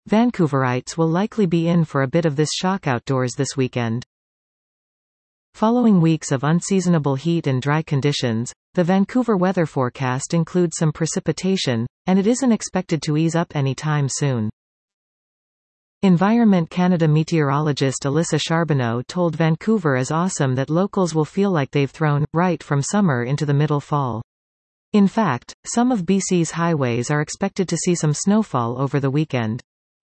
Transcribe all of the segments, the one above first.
Vancouverites will likely be in for a bit of this shock outdoors this weekend. Following weeks of unseasonable heat and dry conditions, the Vancouver weather forecast includes some precipitation, and it isn't expected to ease up anytime soon. Environment Canada meteorologist Alyssa Charbonneau told Vancouver is awesome that locals will feel like they've thrown, right from summer into the middle fall. In fact, some of BC's highways are expected to see some snowfall over the weekend.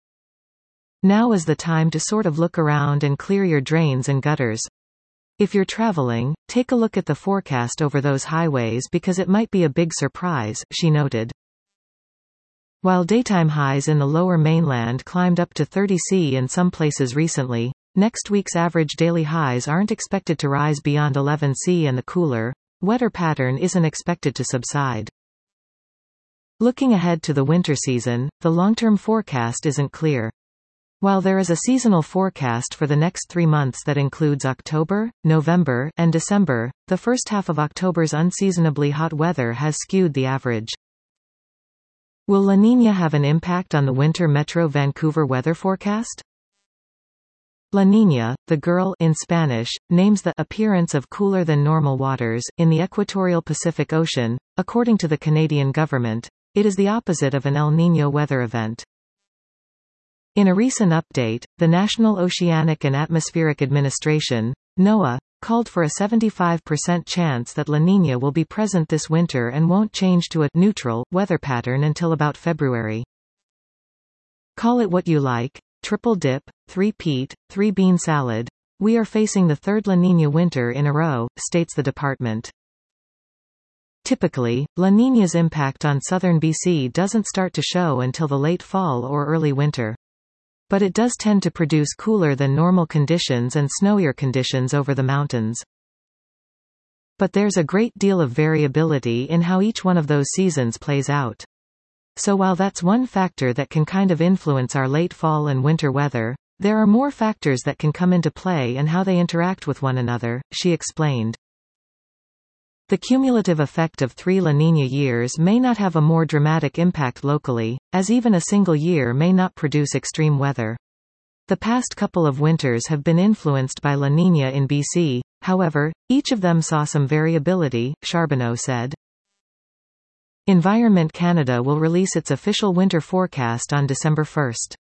Now is the time to sort of look around and clear your drains and gutters. If you're traveling, take a look at the forecast over those highways because it might be a big surprise, she noted. While daytime highs in the lower mainland climbed up to 30 C in some places recently, next week's average daily highs aren't expected to rise beyond 11 C and the cooler, wetter pattern isn't expected to subside. Looking ahead to the winter season, the long-term forecast isn't clear. While there is a seasonal forecast for the next 3 months that includes October, November, and December, the first half of October's unseasonably hot weather has skewed the average. Will La Niña have an impact on the winter Metro Vancouver weather forecast? La Niña, the girl in Spanish, names the appearance of cooler than normal waters in the equatorial Pacific Ocean. According to the Canadian government, it is the opposite of an El Niño weather event. In a recent update, the National Oceanic and Atmospheric Administration, NOAA, called for a 75% chance that La Niña will be present this winter and won't change to a neutral weather pattern until about February. Call it what you like, triple dip, three-peat, three-bean salad. We are facing the third La Niña winter in a row, states the department. Typically, La Niña's impact on southern BC doesn't start to show until the late fall or early winter. But it does tend to produce cooler than normal conditions and snowier conditions over the mountains. But there's a great deal of variability in how each one of those seasons plays out. So while that's one factor that can kind of influence our late fall and winter weather, there are more factors that can come into play and how they interact with one another, she explained. The cumulative effect of 3 La Niña years may not have a more dramatic impact locally, as even a single year may not produce extreme weather. The past couple of winters have been influenced by La Niña in BC, however, each of them saw some variability, Charbonneau said. Environment Canada will release its official winter forecast on December 1.